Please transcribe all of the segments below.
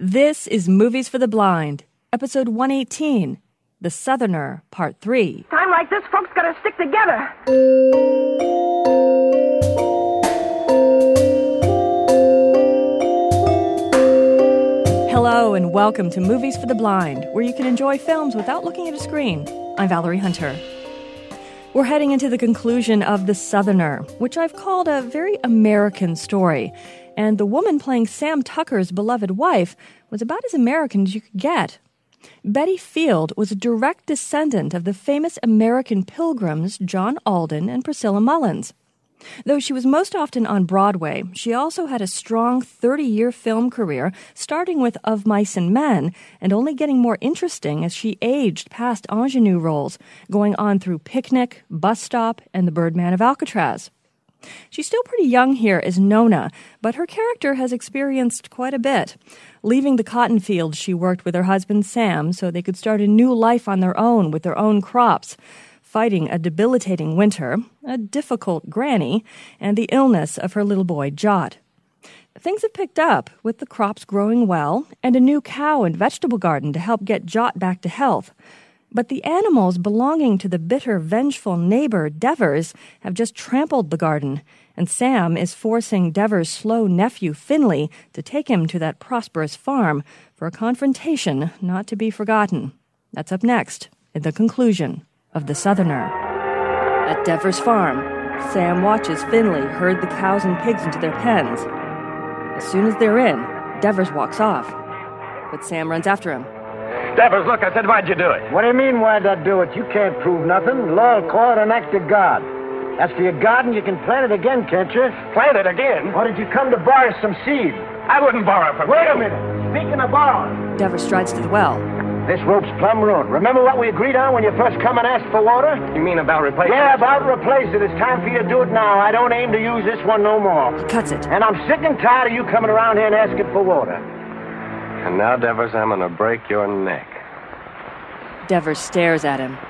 This is Movies for the Blind, episode 118, The Southerner, part 3. Time like this, folks gotta stick together. Hello and welcome to Movies for the Blind, where you can enjoy films without looking at a screen. I'm Valerie Hunter. We're heading into the conclusion of The Southerner, which I've called a very American story. And the woman playing Sam Tucker's beloved wife was about as American as you could get. Betty Field was a direct descendant of the famous American pilgrims John Alden and Priscilla Mullins. Though she was most often on Broadway, she also had a strong 30-year film career, starting with Of Mice and Men, and only getting more interesting as she aged past ingenue roles, going on through Picnic, Bus Stop, and The Birdman of Alcatraz. She's still pretty young here as Nona, but her character has experienced quite a bit. Leaving the cotton fields, she worked with her husband Sam so they could start a new life on their own with their own crops, fighting a debilitating winter, a difficult granny, and the illness of her little boy Jot. Things have picked up, with the crops growing well, and a new cow and vegetable garden to help get Jot back to health. But the animals belonging to the bitter, vengeful neighbor, Devers, have just trampled the garden, and Sam is forcing Devers' slow nephew, Finley, to take him to that prosperous farm for a confrontation not to be forgotten. That's up next, in the conclusion of The Southerner. At Devers' farm, Sam watches Finley herd the cows and pigs into their pens. As soon as they're in, Devers walks off, but Sam runs after him. Devers, look, I said, why'd you do it? What do you mean, why'd I do it? You can't prove nothing. Law'll call it an act of God. As for your garden, you can plant it again, can't you? Plant it again? Or did you come to borrow some seed? I wouldn't borrow from Wait you. a minute. Speaking of borrowing. Devers strides to the well. This rope's plumb ruined. Remember what we agreed on when you first come and asked for water? You mean about replacing Yeah, it? about replace it. It's time for you to do it now. I don't aim to use this one no more. He cuts it. And I'm sick and tired of you coming around here and asking for water. And now, Devers, I'm gonna break your neck. Devers stares at him.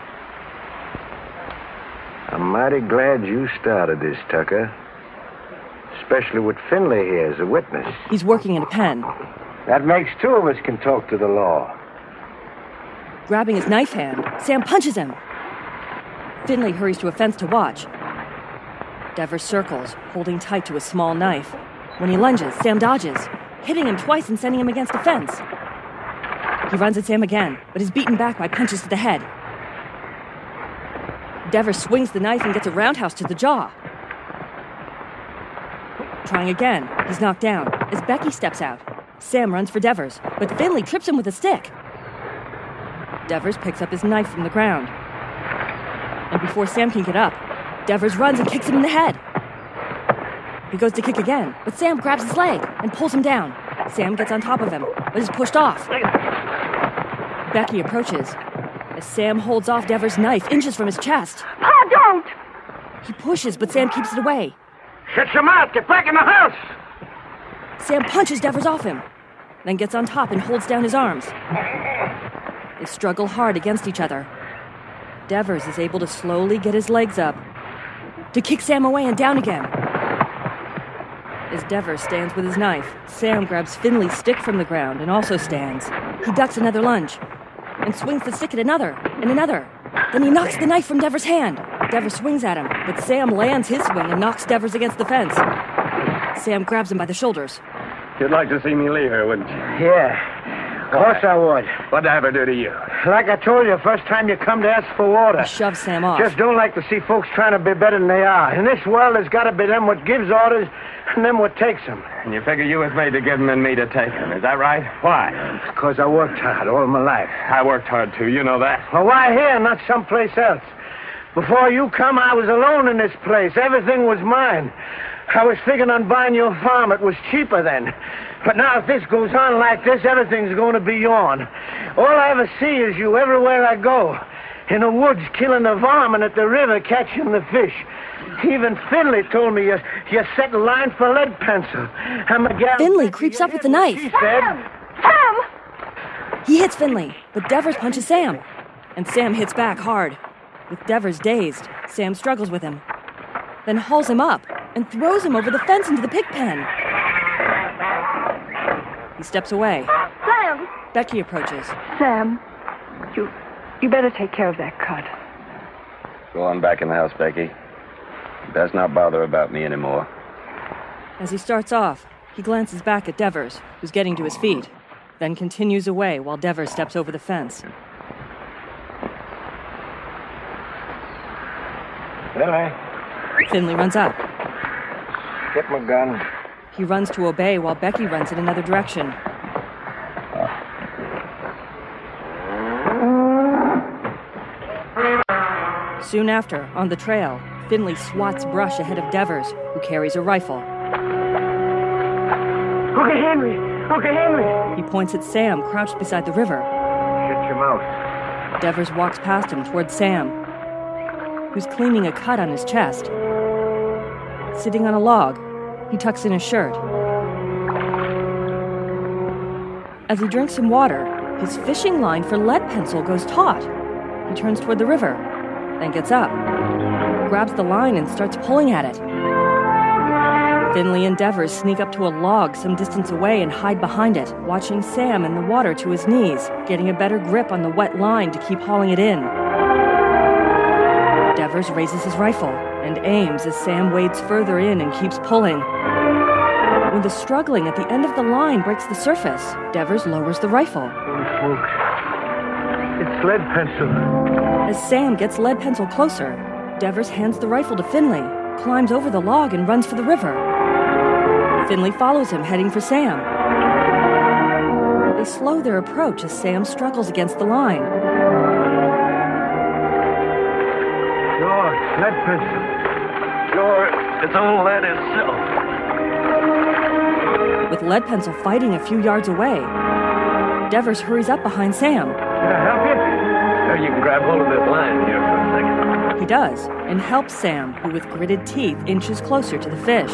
I'm mighty glad you started this, Tucker. Especially with Finley here as a witness. He's working in a pen. That makes two of us can talk to the law. Grabbing his knife hand, Sam punches him. Finley hurries to a fence to watch. Devers circles, holding tight to a small knife. When he lunges, Sam dodges, hitting him twice and sending him against the fence. He runs at Sam again, but is beaten back by punches to the head. Devers swings the knife and gets a roundhouse to the jaw. Trying again, he's knocked down as Becky steps out. Sam runs for Devers, but Finley trips him with a stick. Devers picks up his knife from the ground. And before Sam can get up, Devers runs and kicks him in the head. He goes to kick again, but Sam grabs his leg and pulls him down. Sam gets on top of him, but is pushed off. Becky approaches as Sam holds off Devers' knife inches from his chest. Pa, don't! He pushes, but Sam keeps it away. Shut your mouth! Get back in the house! Sam punches Devers off him, then gets on top and holds down his arms. They struggle hard against each other. Devers is able to slowly get his legs up, to kick Sam away and down again. As Devers stands with his knife, Sam grabs Finley's stick from the ground and also stands. He ducks another lunge, and swings the stick at another, and another. Then he knocks the knife from Devers' hand. Devers swings at him, but Sam lands his swing and knocks Devers against the fence. Sam grabs him by the shoulders. You'd like to see me leave her, wouldn't you? Yeah, of course I would. What'd I ever do to you? Like I told you, first time you come to ask for water. He shoves Sam off. Just don't like to see folks trying to be better than they are. In this world, there's got to be them what gives orders and them what takes them. And you figure you was made to give them and me to take them, is that right? Why? Because I worked hard all my life. I worked hard, too. You know that. Well, why here, not someplace else? Before you come, I was alone in this place. Everything was mine. I was figuring on buying your farm. It was cheaper then. But now if this goes on like this, everything's going to be yourn. All I ever see is you everywhere I go. In the woods killing the varmint, at the river catching the fish. Even Finley told me you're setting line for lead pencil. Finley creeps up with the knife. She said, Sam! He hits Finley, but Devers punches Sam. And Sam hits back hard. With Devers dazed, Sam struggles with him, then hauls him up and throws him over the fence into the pig pen. He steps away. Sam! Becky approaches. Sam, you better take care of that cut. Go on back in the house, Becky. Best not bother about me anymore. As he starts off, he glances back at Devers, who's getting to his feet, then continues away while Devers steps over the fence. Finley, Finley runs up. get my gun. He runs to obey while Becky runs in another direction. Soon after, on the trail, Finley swats brush ahead of Devers, who carries a rifle. Uncle Henry! Uncle Henry! He points at Sam, crouched beside the river. Shut your mouth. Devers walks past him toward Sam, who's cleaning a cut on his chest. Sitting on a log, he tucks in his shirt. As he drinks some water, his fishing line for lead pencil goes taut. He turns toward the river, then gets up, grabs the line and starts pulling at it. Finley and Devers sneak up to a log some distance away and hide behind it, watching Sam in the water to his knees, getting a better grip on the wet line to keep hauling it in. Devers raises his rifle and aims as Sam wades further in and keeps pulling. When the struggling at the end of the line breaks the surface, Devers lowers the rifle. Holy smokes. It's lead pencil. As Sam gets lead pencil closer, Devers hands the rifle to Finley, climbs over the log and runs for the river. Finley follows him, heading for Sam. They slow their approach as Sam struggles against the line. Sure, it's lead pencil. Sure, it's all lead itself. With lead pencil fighting a few yards away, Devers hurries up behind Sam. Can I help you? You can grab hold of this line here for a second. He does, and helps Sam, who with gritted teeth inches closer to the fish.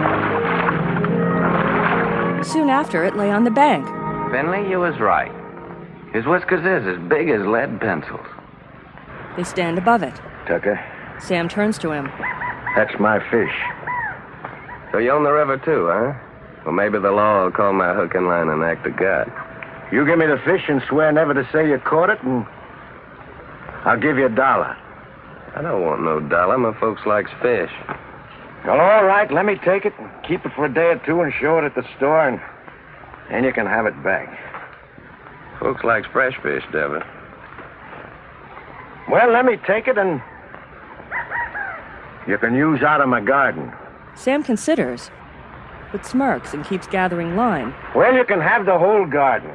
Soon after, it lay on the bank. Finley, you was right. His whiskers is as big as lead pencils. They stand above it. Tucker, Sam turns to him. that's my fish. So you own the river too, huh? Well, maybe the law will call my hook and line an act of God. You give me the fish and swear never to say you caught it, and I'll give you $1. I don't want no dollar. My folks likes fish. Well, all right, let me take it and keep it for a day or two and show it at the store, and then you can have it back. Folks likes fresh fish, Devin. Well, let me take it, and you can use out of my garden. Sam considers, but smirks and keeps gathering line. Well, you can have the whole garden.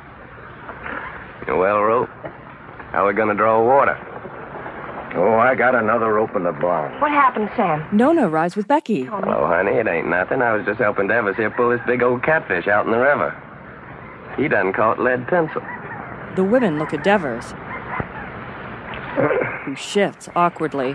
Well, Rope, how are we going to draw water? Oh, I got another rope in the barn. What happened, Sam? Nona arrives with Becky. Hello, honey. It ain't nothing. I was just helping Devers here pull this big old catfish out in the river. He done caught lead pencil. The women look at Devers, who shifts awkwardly.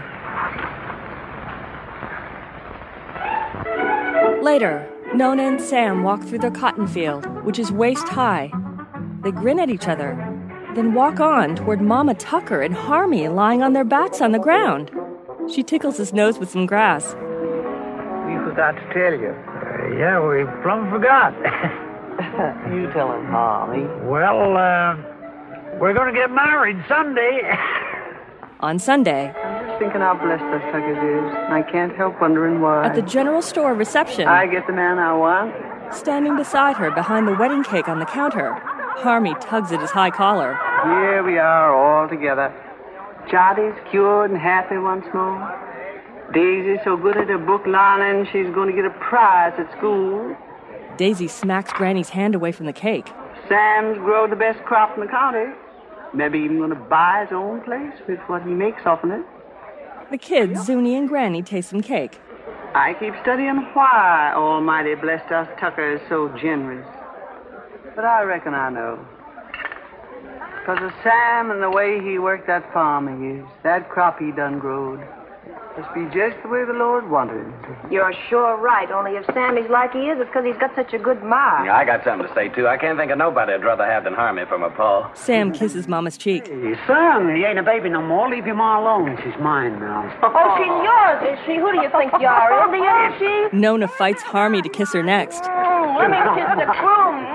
Later, Nona and Sam walk through their cotton field, which is waist high. They grin at each other, then walk on toward Mama Tucker and Harmy lying on their backs on the ground. She tickles his nose with some grass. We forgot to tell you. Yeah, we plumb forgot. You tell him, Harmy. Well, we're going to get married Sunday. On Sunday, I'm just thinking how blessed us Tuckers is. I can't help wondering why. at the general store reception, I get the man I want. standing beside her behind the wedding cake on the counter, Harmy tugs at his high collar. Here we are all together. Charlie's cured and happy once more. Daisy's so good at her book learning, she's going to get a prize at school. Daisy smacks Granny's hand away from the cake. Sam's grown the best crop in the county. Maybe even going to buy his own place with what he makes off of it. The kids, Zuni and Granny, taste some cake. I keep studying why Almighty blessed us Tuckers so generous. But I reckon I know. Because of Sam and the way he worked that farm of his, that crop he done growed. Must be just the way the Lord wanted it. You're sure right, only if Sammy's like he is, it's because he's got such a good mind. Yeah, I got something to say, too. I can't think of nobody I'd rather have than Harmy for my pa. Sam kisses Mama's cheek. Hey, son, he ain't a baby no more. Leave your ma alone. She's mine now. Oh, she's yours, is she? Who do you think you are, Indian, is she? Nona fights Harmy to kiss her next. Let me kiss the groom.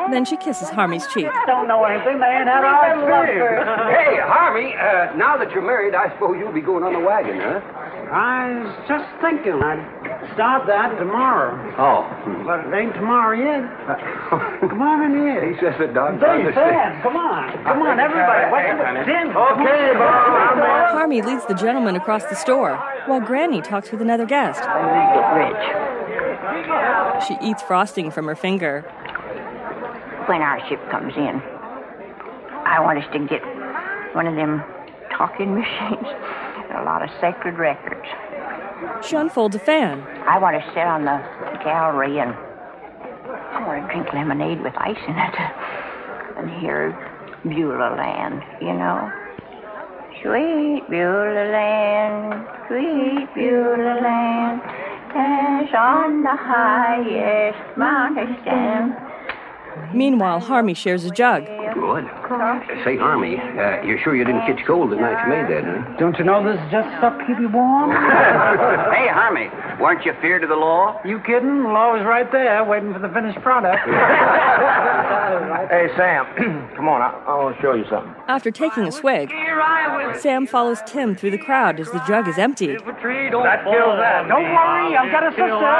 Then she kisses Harmy's cheek. Don't know anything. They ain't had our experience. Hey, Harvey, now that you're married, I suppose you'll be going on the wagon, huh? I was just thinking I'd start that tomorrow. Oh. But it ain't tomorrow yet. Come on in here. He says it, Doc. Hey, Sam, come on. Come on, everybody. Jim. Okay, Bob. Harmy leads the gentleman across the store, while Granny talks with another guest. Rich. She eats frosting from her finger. When our ship comes in, I want us to get one of them talking machines and a lot of sacred records. She unfolds a fan. I want to sit on the gallery and I want to drink lemonade with ice in it and hear Beulah Land, you know. Sweet Beulah Land, sweet Beulah Land, as on the highest mountain stand. Meanwhile, Harmy shares a jug. Good. Say, Harmy, you're sure you didn't catch cold the night you made that, huh? Don't you know this is just stuff to keep you warm? Hey, Harmy, weren't you feared of the law? You kidding? The law was right there, waiting for the finished product. Hey, Sam, come on. I want to show you something. After taking a swig, Sam follows Tim through the crowd as the jug is emptied. That kills that. Don't worry, I've got a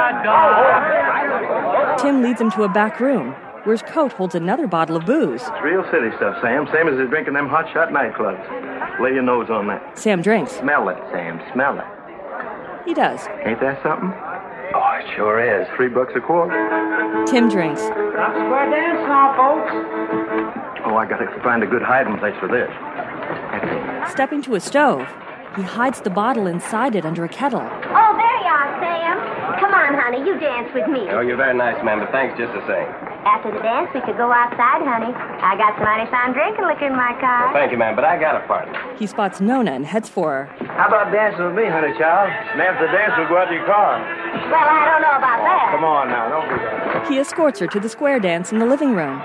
sister. Tim leads him to a back room, where his coat holds another bottle of booze. It's real city stuff, Sam. Same as they're drinking them hot shot nightclubs. Lay your nose on that. Sam drinks. Smell it, Sam. Smell it. He does. Ain't that something? Oh, it sure is. $3 a quart. Tim drinks. Stop square dance now, folks. Oh, I gotta find a good hiding place for this. Stepping to a stove, he hides the bottle inside it under a kettle. Oh, there you are, Sam. Come on, honey, you dance with me. Oh, you're very nice, ma'am, but thanks just the same. After the dance, we could go outside, honey. I got some mighty fine drinking liquor in my car. Thank you, ma'am, but I got a partner. He spots Nona and heads for her. How about dancing with me, honey child? And after the dance, we'll go out to your car. Well, I don't know about that. Come on now, don't do that. He escorts her to the square dance in the living room.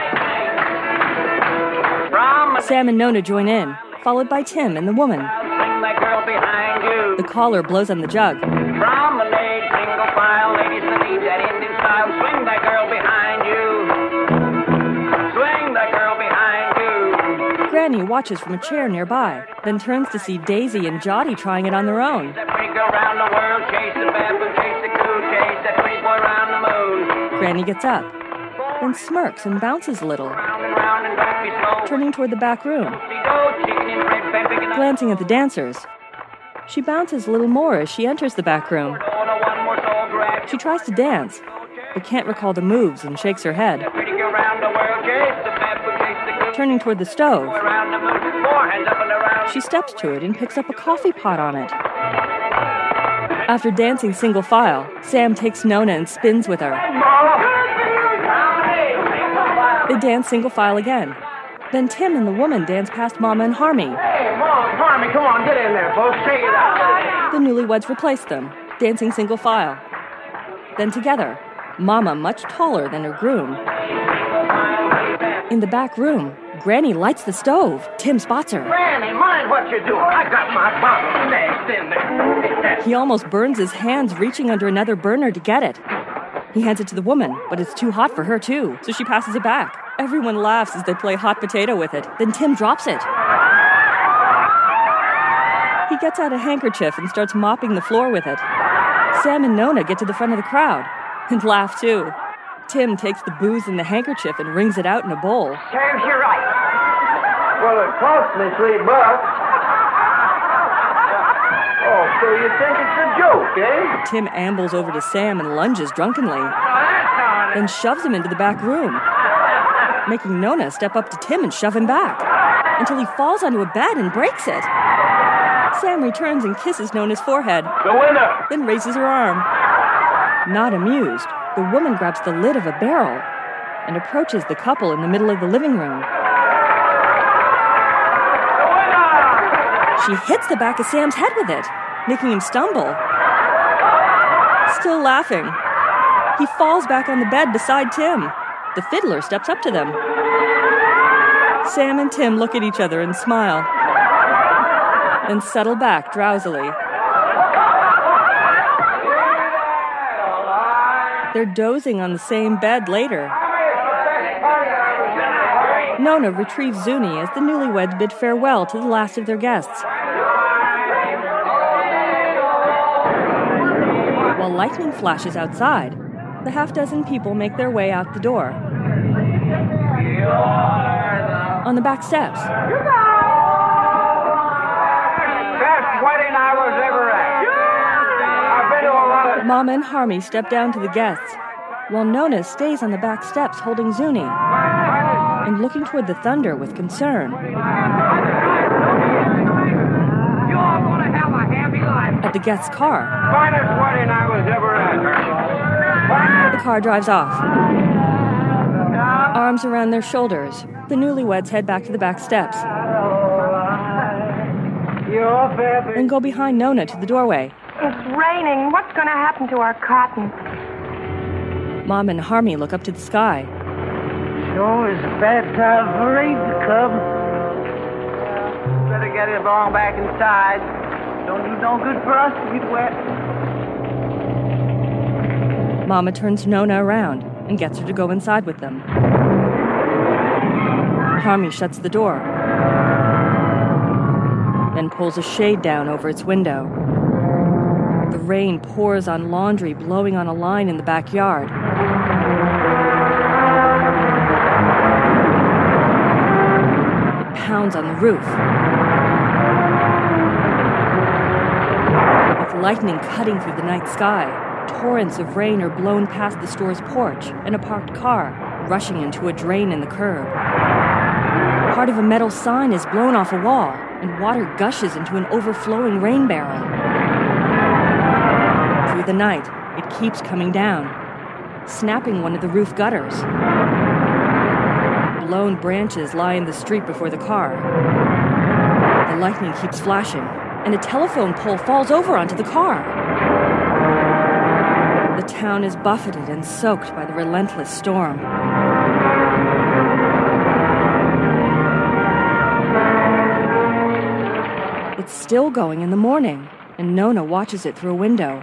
Sam and Nona join in, followed by Tim and the woman. The caller blows on the jug. Promenade, single file, ladies that need that Indian style. Swing that girl behind you. Swing that girl behind you. Granny watches from a chair nearby, then turns to see Daisy and Jotty trying it on their own. That pretty girl round the world, chase the baboon, chase the coon, chase that pretty boy round the moon. Granny gets up, then smirks and bounces a little, Round and round and don't be slow. turning toward the back room. Go, chicken and bread, bam, big enough. Glancing at the dancers, she bounces a little more as she enters the back room. Order one more soul grab. She tries to dance, but can't recall the moves and shakes her head. Pretty girl round the world, chase the baboon, chase the coon, Turning toward the stove, around the moon. Four hands up and around. she steps to it and picks up a coffee pot on it. After dancing single file, Sam takes Nona and spins with her. They dance single file again. Then Tim and the woman dance past Mama and Harmy. Hey, Mom, Harmy, come on, get in there, folks. Shake it out. The newlyweds replace them, dancing single file. Then together, Mama much taller than her groom. In the back room, Granny lights the stove. Tim spots her. Granny, mind what you're doing. I got my bottle stashed in there. He almost burns his hands reaching under another burner to get it. He hands it to the woman, but it's too hot for her too, so she passes it back. Everyone laughs as they play hot potato with it. Then Tim drops it. He gets out a handkerchief and starts mopping the floor with it. Sam and Nona get to the front of the crowd and laugh too. Tim takes the booze in the handkerchief and wrings it out in a bowl. Serves you right. Well, it cost me $3. Oh, so you think it's a joke, eh? Tim ambles over to Sam and lunges drunkenly, then shoves him into the back room, making Nona step up to Tim and shove him back, until he falls onto a bed and breaks it. Sam returns and kisses Nona's forehead, The winner. then raises her arm. Not amused, the woman grabs the lid of a barrel and approaches the couple in the middle of the living room. She hits the back of Sam's head with it, making him stumble. Still laughing, he falls back on the bed beside Tim. The fiddler steps up to them. Sam and Tim look at each other and smile, then settle back drowsily. They're dozing on the same bed later. Nona retrieves Zuni as the newlyweds bid farewell to the last of their guests. While lightning flashes outside, the half-dozen people make their way out the door. On the back steps, Best wedding I was ever at. I've been to a lot of... Mama and Harmy step down to the guests, while Nona stays on the back steps holding Zuni and looking toward the thunder with concern. At the guest's car, Finest wedding I was ever at. the car drives off. Arms around their shoulders, the newlyweds head back to the back steps and go behind Nona to the doorway. It's raining. What's going to happen to our cotton? Mom and Harmy look up to the sky. Sure is a bad time for rain to come. Better get it along back inside. Don't do no good for us to get wet. Mama turns Nona around and gets her to go inside with them. Harmy shuts the door, then pulls a shade down over its window. The rain pours on laundry blowing on a line in the backyard. It pounds on the roof. With lightning cutting through the night sky, torrents of rain are blown past the store's porch and a parked car, rushing into a drain in the curb. Part of a metal sign is blown off a wall, and water gushes into an overflowing rain barrel. Through the night, it keeps coming down, snapping one of the roof gutters. Blown branches lie in the street before the car. The lightning keeps flashing, and a telephone pole falls over onto the car. The town is buffeted and soaked by the relentless storm. It's still going in the morning, and Nona watches it through a window.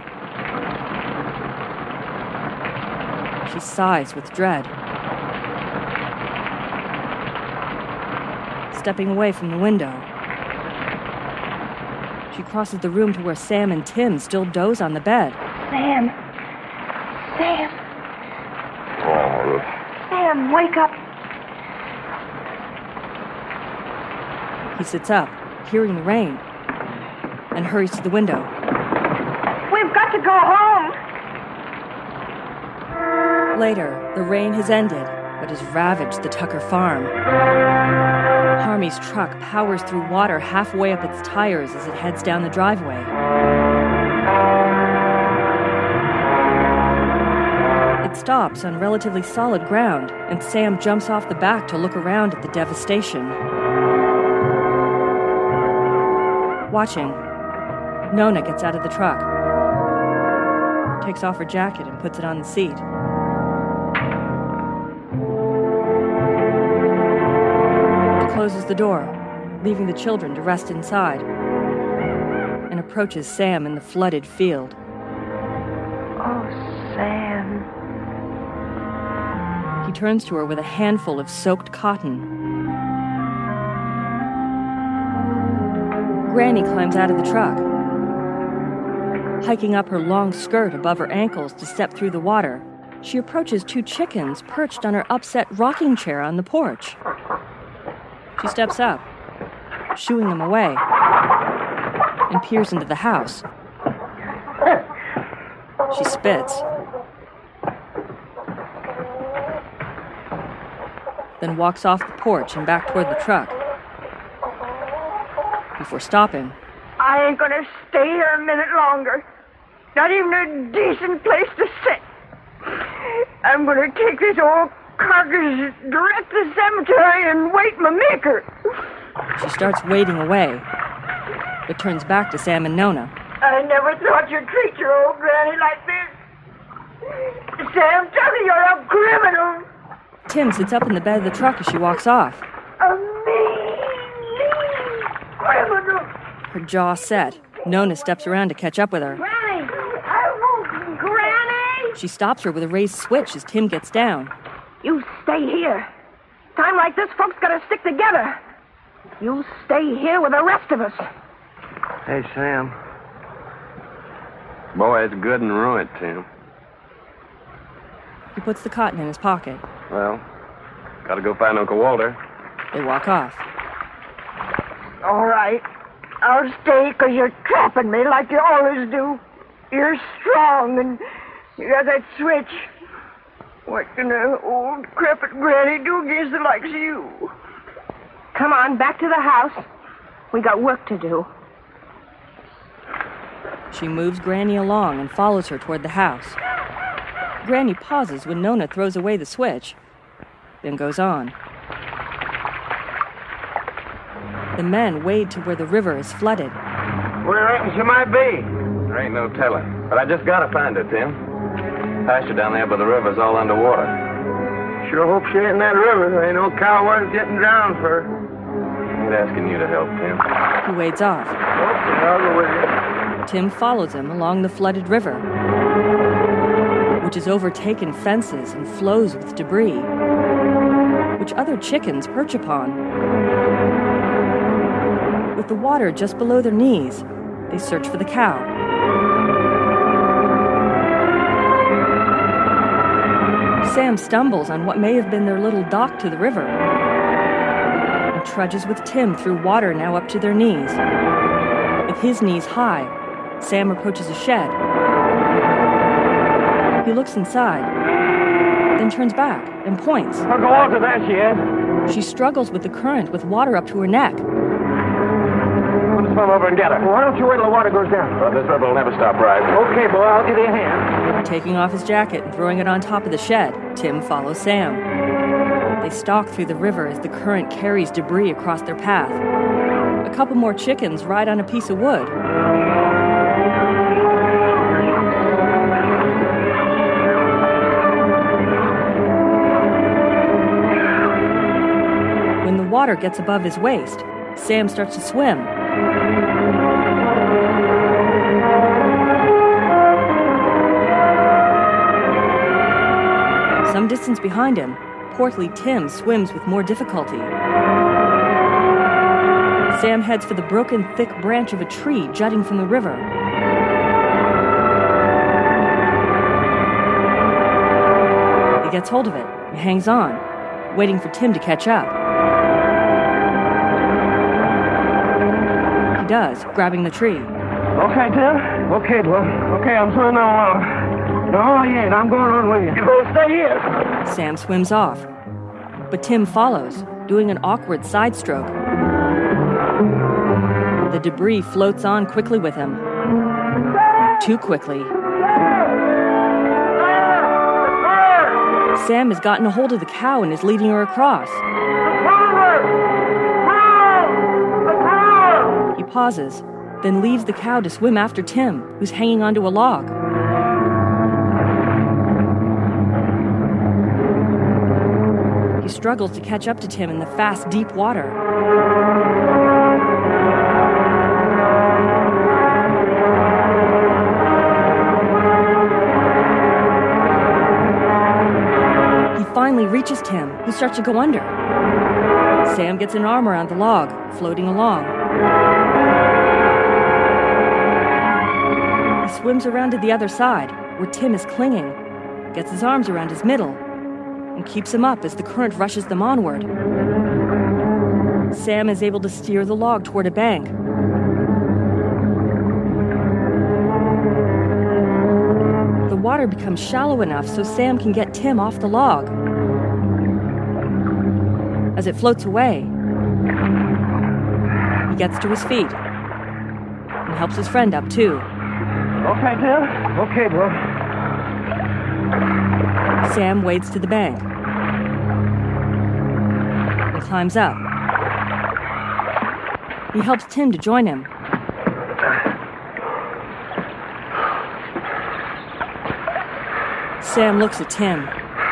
She sighs with dread. Stepping away from the window, she crosses the room to where Sam and Tim still doze on the bed. Sam. Sam. Sam, wake up. He sits up, hearing the rain, and hurries to the window. We've got to go home. Later, the rain has ended, but has ravaged the Tucker farm. Harmy's truck powers through water halfway up its tires as it heads down the driveway. It stops on relatively solid ground, and Sam jumps off the back to look around at the devastation. Watching, Nona gets out of the truck, takes off her jacket and puts it on the seat. Closes the door, leaving the children to rest inside, and approaches Sam in the flooded field. Oh, Sam. He turns to her with a handful of soaked cotton. Granny climbs out of the truck, hiking up her long skirt above her ankles to step through the water. She approaches two chickens perched on her upset rocking chair on the porch. She steps up, shooing them away, and peers into the house. She spits, then walks off the porch and back toward the truck, before stopping. I ain't gonna stay here a minute longer. Not even a decent place to sit. I'm gonna take this old carcass direct to the cemetery and wait my maker. She starts wading away, but turns back to Sam and Nona. I never thought you'd treat your old granny like this. Sam, tell me you're a criminal. Tim sits up in the bed of the truck as she walks off. A mean criminal. Her jaw set. Nona steps around to catch up with her. Granny! Granny! She stops her with a raised switch as Tim gets down. You stay here. Time like this, folks gotta stick together. You stay here with the rest of us. Hey, Sam. Boy, it's good and ruined, Tim. He puts the cotton in his pocket. Well, gotta go find Uncle Walter. They walk off. All right. I'll stay because you're trapping me like you always do. You're strong and you got that switch. What can an old crepit granny do against the likes of you? Come on, back to the house. We got work to do. She moves Granny along and follows her toward the house. Granny pauses when Nona throws away the switch, then goes on. The men wade to where the river is flooded. Where do you reckon she might be? There ain't no telling. But I just gotta find her, Tim. Pasture down there by the river's all underwater. Sure hope she ain't in that river. There ain't no cow worth getting drowned for. I ain't asking you to help, Tim. He wades off. Okay, I'll go with you. Tim follows him along the flooded river, which has overtaken fences and flows with debris, which other chickens perch upon. With the water just below their knees, they search for the cow. Sam stumbles on what may have been their little dock to the river and trudges with Tim through water now up to their knees. With his knees high, Sam approaches a shed. He looks inside, then turns back and points. Uncle Walter, there she is. She struggles with the current with water up to her neck. Let's swim over and get her. Why don't you wait till the water goes down? This river will never stop rising. Okay, boy, I'll give you a hand. Taking off his jacket and throwing it on top of the shed, Tim follows Sam. They stalk through the river as the current carries debris across their path. A couple more chickens ride on a piece of wood. When the water gets above his waist, Sam starts to swim. Some distance behind him, portly Tim swims with more difficulty. Sam heads for the broken, thick branch of a tree jutting from the river. He gets hold of it and hangs on, waiting for Tim to catch up. He does, grabbing the tree. Okay, Tim? Okay, boy. Okay, I'm swimming along. No, you ain't. I'm going on with you. You both stay here. Sam swims off, but Tim follows, doing an awkward side stroke. The debris floats on quickly with him. Too quickly. Sam has gotten a hold of the cow and is leading her across. He pauses, then leaves the cow to swim after Tim, who's hanging onto a log. He struggles to catch up to Tim in the fast, deep water. He finally reaches Tim, who starts to go under. Sam gets an arm around the log, floating along. He swims around to the other side, where Tim is clinging, gets his arms around his middle, and keeps him up as the current rushes them onward. Sam is able to steer the log toward a bank. The water becomes shallow enough so Sam can get Tim off the log. As it floats away, he gets to his feet and helps his friend up too. Okay, Tim? Okay, boy. Sam wades to the bank and climbs up. He helps Tim to join him. Sam looks at Tim.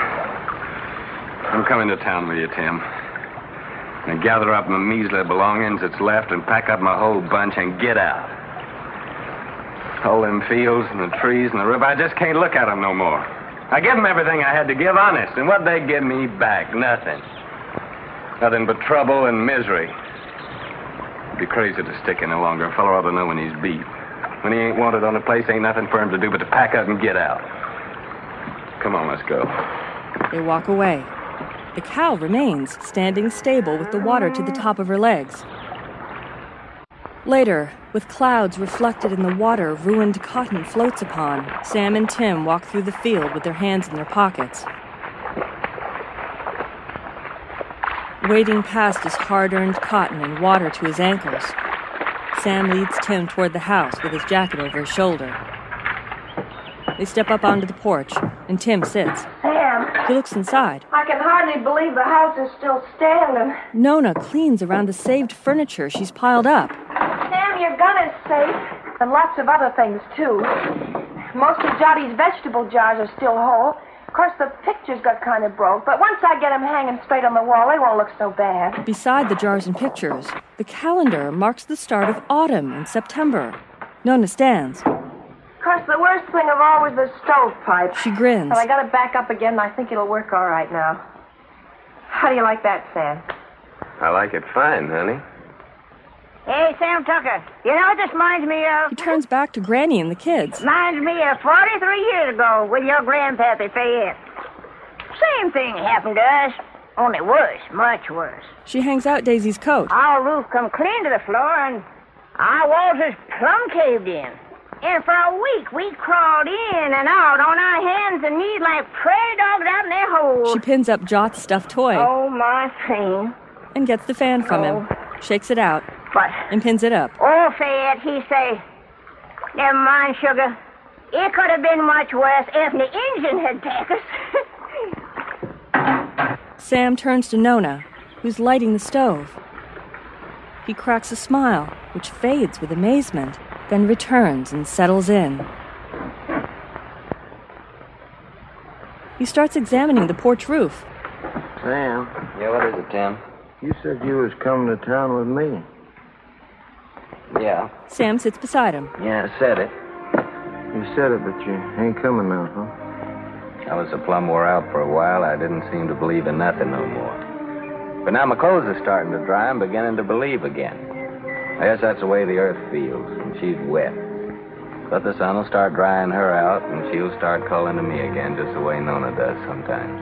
I'm coming to town with you, Tim. And gather up my measly belongings that's left and pack up my whole bunch and get out. All them fields and the trees and the river, I just can't look at them no more. I give them everything I had to give, honest, and what they give me back, nothing. Nothing but trouble and misery. It'd be crazy to stick any longer. A fella ought to know when he's beat. When he ain't wanted on the place, ain't nothing for him to do but to pack up and get out. Come on, let's go. They walk away. The cow remains, standing stable with the water to the top of her legs. Later, with clouds reflected in the water ruined cotton floats upon, Sam and Tim walk through the field with their hands in their pockets. Wading past his hard-earned cotton and water to his ankles, Sam leads Tim toward the house with his jacket over his shoulder. They step up onto the porch, and Tim sits. Sam. He looks inside. I can hardly believe the house is still standing. Nona cleans around the saved furniture she's piled up. Sam, your gun is safe. And lots of other things, too. Most of Jotty's vegetable jars are still whole. Of course, the pictures got kind of broke, but once I get them hanging straight on the wall, they won't look so bad. Beside the jars and pictures, the calendar marks the start of autumn in September. Nona stands. Of course, the worst thing of all was the stovepipe. She grins. But I got it back up again, and I think it'll work all right now. How do you like that, Sam? I like it fine, honey. Hey, Sam Tucker, you know what this reminds me of? He turns back to Granny and the kids. Reminds me of 43 years ago with your grandpappy Fayette. Same thing happened to us, only worse, much worse. She hangs out Daisy's coat. Our roof come clean to the floor, and our walls is plumb caved in. And for a week, we crawled in and out on our hands and knees like prairie dogs out in their holes. She pins up Jot's stuffed toy. Oh, my thing. And gets the fan from him. Shakes it out. What? And pins it up. Oh, Fayette, he say, never mind, sugar. It could have been much worse if the engine had taken us. Sam turns to Nona, who's lighting the stove. He cracks a smile, which fades with amazement, then returns and settles in. He starts examining the porch roof. Sam. Yeah, what is it, Tim? You said you was coming to town with me. Yeah. Sam sits beside him. Yeah, I said it. You said it, but you ain't coming now, huh? I was so plumb wore out for a while, I didn't seem to believe in nothing no more. But now my clothes are starting to dry, I'm beginning to believe again. I guess that's the way the earth feels, and she's wet. But the sun will start drying her out, and she'll start calling to me again, just the way Nona does sometimes.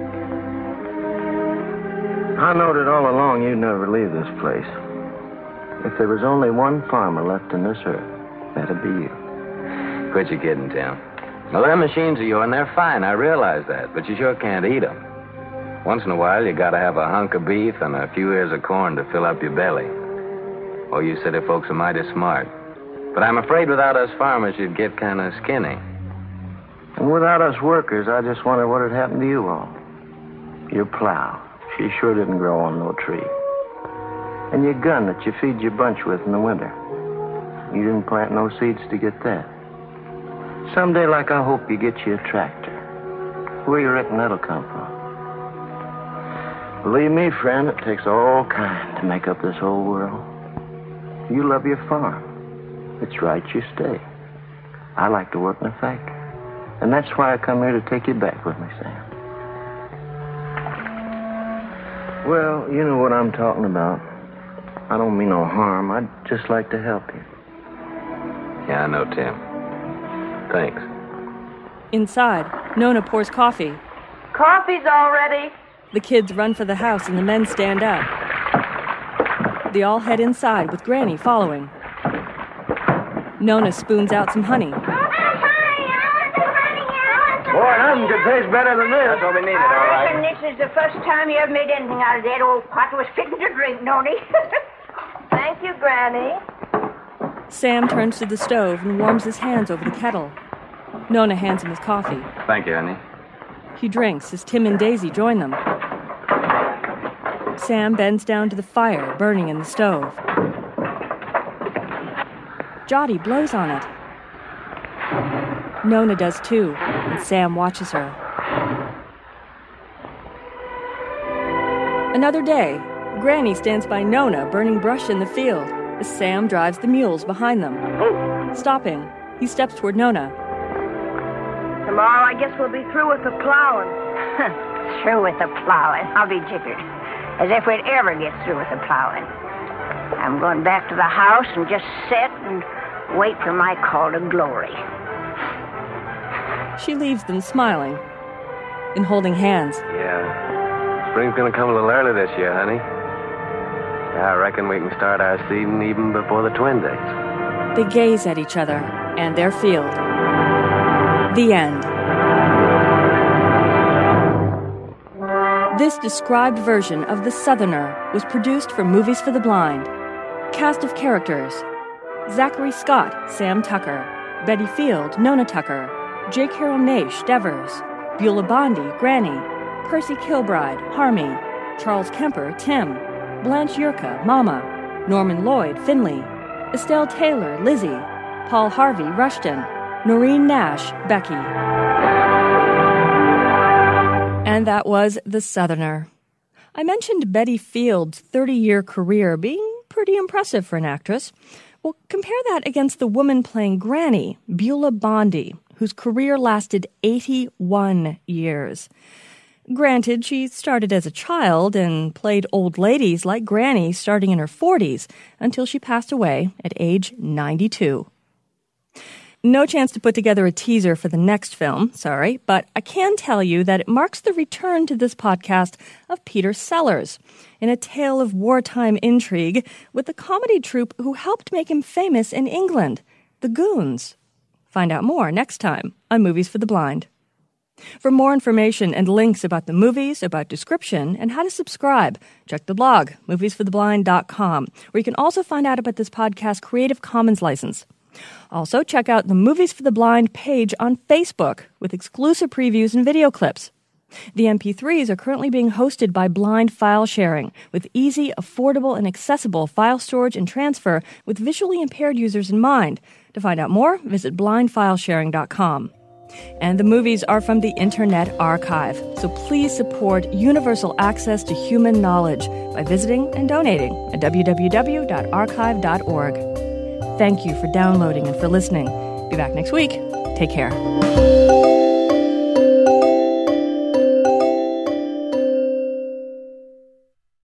I knowed it all along you'd never leave this place. If there was only one farmer left in this earth, that'd be you. Quit your kidding, Tim. Well, them machines of yours, they're fine, I realize that, but you sure can't eat them. Once in a while, you gotta have a hunk of beef and a few ears of corn to fill up your belly. Oh, you city folks are mighty smart. But I'm afraid without us farmers, you'd get kind of skinny. And without us workers, I just wonder what had happened to you all. Your plow. She sure didn't grow on no tree. And your gun that you feed your bunch with in the winter. You didn't plant no seeds to get that. Someday, like I hope, you get you a tractor. Where you reckon that'll come from? Believe me, friend, it takes all kind to make up this whole world. You love your farm. It's right you stay. I like to work in a factory. And that's why I come here to take you back with me, Sam. Well, you know what I'm talking about. I don't mean no harm. I'd just like to help you. Yeah, I know, Tim. Thanks. Inside, Nona pours coffee. Coffee's all ready. The kids run for the house and the men stand up. They all head inside with Granny following. Nona spoons out some honey. Boy, nothing could taste better than this. That's what we needed, all I right. reckon this is the first time you ever made anything out of that old pot was fitting to drink, Noni. Thank you, Granny. Sam turns to the stove and warms his hands over the kettle. Nona hands him his coffee. Thank you, honey. He drinks as Tim and Daisy join them. Sam bends down to the fire burning in the stove. Jotty blows on it. Nona does too, and Sam watches her. Another day, Granny stands by Nona burning brush in the field as Sam drives the mules behind them. Stopping, he steps toward Nona. Tomorrow, I guess we'll be through with the plowing. Through with the plowing. I'll be jiggered. as if we'd ever get through with the plowing. I'm going back to the house and just sit and wait for my call to glory. She leaves them smiling and holding hands. Yeah. Spring's gonna come a little early this year, honey. Yeah, I reckon we can start our seeding even before the twin dates. They gaze at each other and their field. The end. This described version of The Southerner was produced for Movies for the Blind. Cast of characters: Zachary Scott, Sam Tucker; Betty Field, Nona Tucker; Jake Harold Naish, Devers; Beulah Bondi, Granny; Percy Kilbride, Harmy; Charles Kemper, Tim; Blanche Yurka, Mama; Norman Lloyd, Finley; Estelle Taylor, Lizzie; Paul Harvey, Rushton; Noreen Nash, Becky. And that was The Southerner. I mentioned Betty Field's 30-year career being pretty impressive for an actress. Well, compare that against the woman playing Granny, Beulah Bondi, whose career lasted 81 years. Granted, she started as a child and played old ladies like Granny starting in her 40s until she passed away at age 92. No chance to put together a teaser for the next film, sorry, but I can tell you that it marks the return to this podcast of Peter Sellers in a tale of wartime intrigue with the comedy troupe who helped make him famous in England, the Goons. Find out more next time on Movies for the Blind. For more information and links about the movies, about description, and how to subscribe, check the blog, moviesfortheblind.com, where you can also find out about this podcast's Creative Commons license. Also, check out the Movies for the Blind page on Facebook with exclusive previews and video clips. The MP3s are currently being hosted by Blind File Sharing, with easy, affordable, and accessible file storage and transfer with visually impaired users in mind. To find out more, visit blindfilesharing.com. And the movies are from the Internet Archive, so please support universal access to human knowledge by visiting and donating at www.archive.org. Thank you for downloading and for listening. Be back next week. Take care.